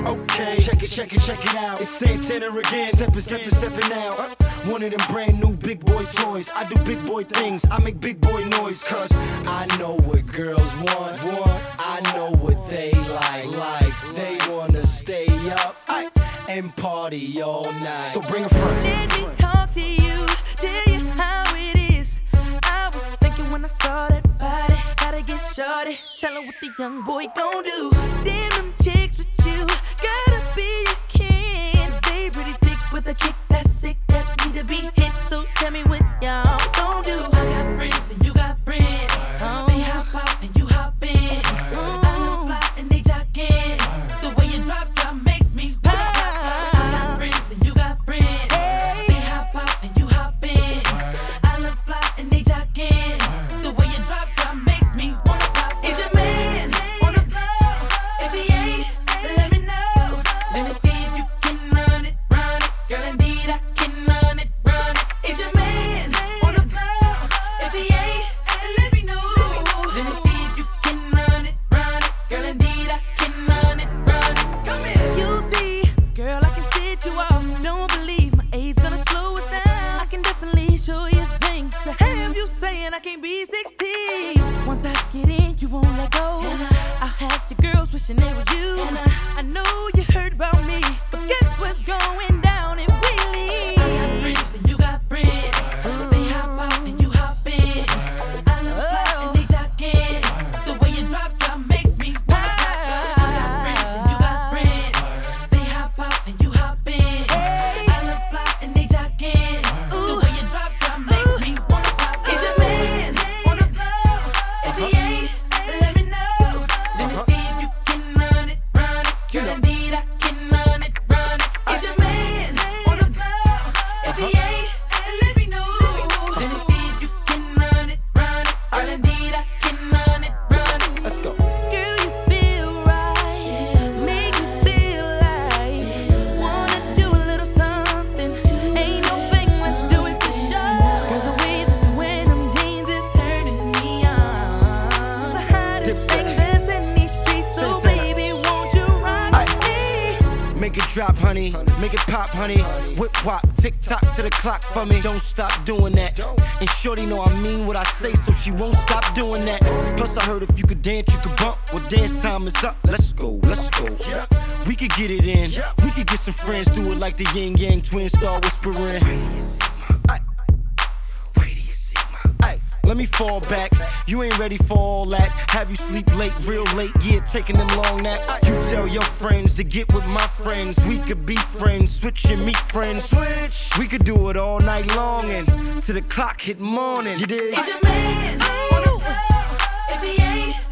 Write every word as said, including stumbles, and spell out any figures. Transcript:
Okay, check it, check it, check it out. It's Santana again, steppin', steppin', steppin' out. One of them brand new big boy toys. I do big boy things, I make big boy noise. Cause I know what girls want, want. I know what they like, like. They wanna stay up and party all night. So bring a friend. Let me talk to you, tell you how it is. I was thinking when I saw that body, gotta get shorty. Tell her what the young boy gon' do. Damn them chicks with you, gotta be your kin. They pretty thick with a kick that's sick, that need to be hit. So tell me what y'all gon' do. I got friends and you got friends. Oh. They hop out and you hop in. Oh. I look fly and they jock in. The way you drop, drop makes me wanna pop. I got friends and you got friends. Hey. They hop out and you hop in. I look fly and they jock in. The way you drop, drop makes me wanna pop. Is your man on the floor? If he ain't, let me know. Let me see if you can run it, run it. Girl, indeed I can run it, run it. Is your man on the floor? If he ain't, let me know. Let me see if you can run it, run it. Girl, indeed I can run it, run it. Come here. You see, girl, I can sit you off. Don't believe my age gonna slow it down. I can definitely show you things to have you saying I can't be sixteen. Once I get in, you won't let go. I'll have the girls wishing they were you. I know you heard about me, but guess what's going down in Wheelie? I got friends and you got friends. They hop out and you hop in. I look fly and they jock in. The way you drop, drop makes me wanna pop. I got friends and you got friends. They hop out and you hop in. I look fly and they jock in. The way you drop, drop makes me wanna pop. Is your man on the floor? If he ain't, let me know. Let me see if you can run it, run it. Girl, indeed I can run it, run it. Is your man on the floor? If he ain't, let me know. Let me see if you can run it, run it. Girl, indeed I can run it, run it. Let's go. Girl, you feel right, make me feel like wanna do a little something. Ain't no thing, let's do it for sure. Girl, the way that you wear them jeans is turning me on. The hottest thing that's in these streets, so baby, won't you rock me? Make it drop, honey. Make it pop, honey. Whip wop, tick tock to the clock for me. Don't stop doing that. And shorty know I mean what I say, so she won't stop doing that. Plus I heard if you could dance, you could bump. Well, dance time is up. Let's go, let's go. We could get it in. We could get some friends, do it like the yin yang twins, star whispering. Let me fall back, you ain't ready for all that. Have you sleep late, real late, yeah, taking them long naps. You tell your friends to get with my friends. We could be friends, switch and meet friends. Switch. We could do it all night long and till the clock hit morning. You dig? Is your man on the floor? If he ain't,